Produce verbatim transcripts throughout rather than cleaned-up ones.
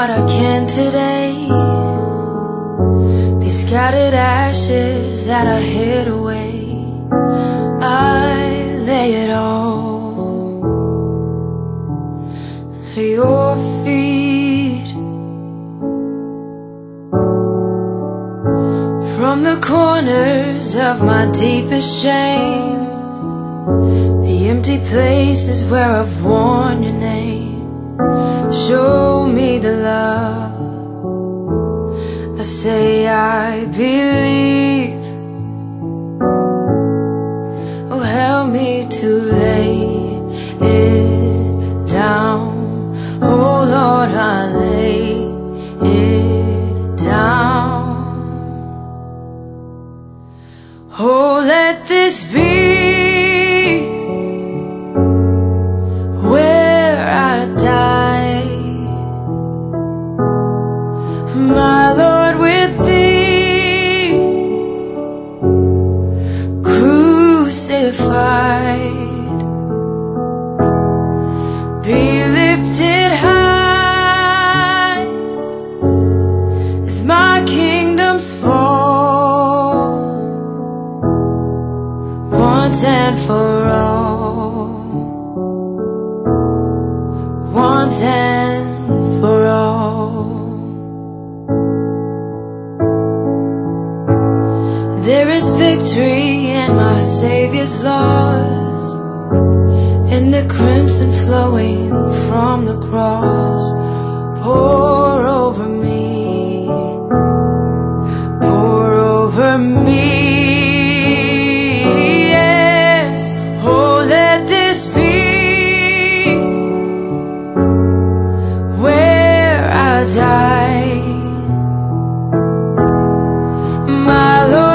what I can today. These scattered ashes that I hid away, I lay it all at your feet. From the corners of my deepest shame, the empty places where I've worn your name, show me the love. I say I believe. Oh, help me to lay it down. Oh Lord, I lay it down. Oh, let this be my Lord, with thee crucified, be lifted high as my kingdoms fall, once and for all, once and for all. There is victory in my Savior's laws, in the crimson flowing from the cross. Pour over me, pour over me, yes. Oh, let this be where I die, my Lord.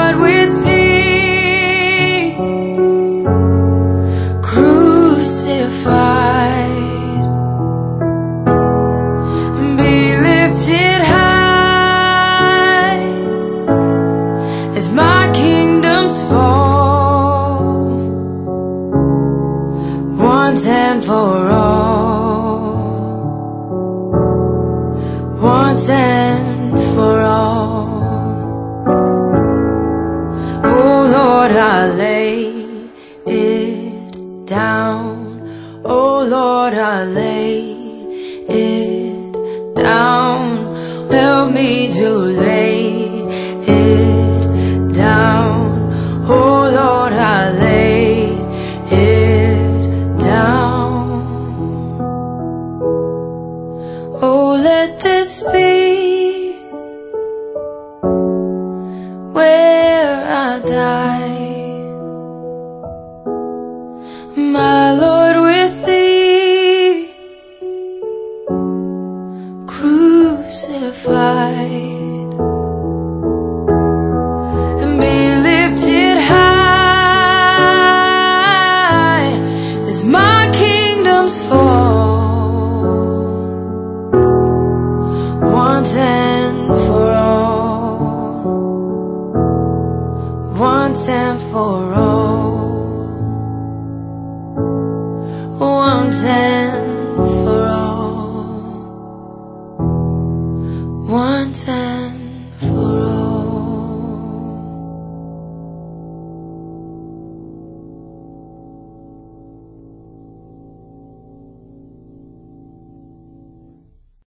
Once and for all, once and for all. Oh Lord, I lay it down. Oh Lord, I lay it down. Help me to lay it down. Oh Lord, I lay it down. Oh, let this be where I die, my Lord, with thee crucified, and be lifted high as my kingdoms fall, once and for all, once and for all, once and for all, once and